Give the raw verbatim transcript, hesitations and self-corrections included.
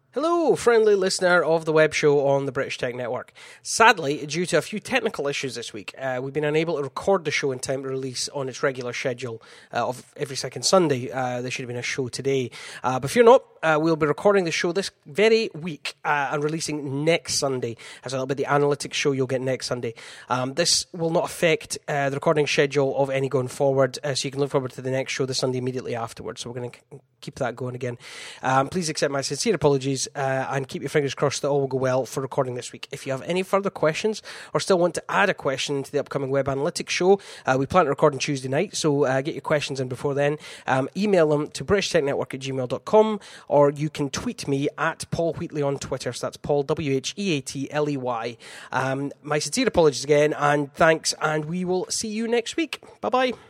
Hello, friendly listener of the web show on the British Tech Network. Sadly, due to a few technical issues this week, uh, we've been unable to record the show in time to release on its regular schedule uh, of every second Sunday. Uh, there should have been a show today. Uh, but fear not, uh, we'll be recording the show this very week uh, and releasing next Sunday. As a little bit the analytics show you'll get next Sunday. Um, this will not affect uh, the recording schedule of any going forward, uh, so you can look forward to the next show the Sunday immediately afterwards. So we're going to keep that going again. Um, please accept my sincere apologies. Uh, and keep your fingers crossed that all will go well for recording this week. If you have any further questions or still want to add a question to the upcoming Web Analytics show, uh, we plan to record on Tuesday night, so uh, get your questions in before then. Um, email them to british tech network at gmail dot com, or you can tweet me at Paul Wheatley on Twitter. So that's Paul, W H E A T L E Y. Um, my sincere apologies again, and thanks, and we will see you next week. Bye-bye.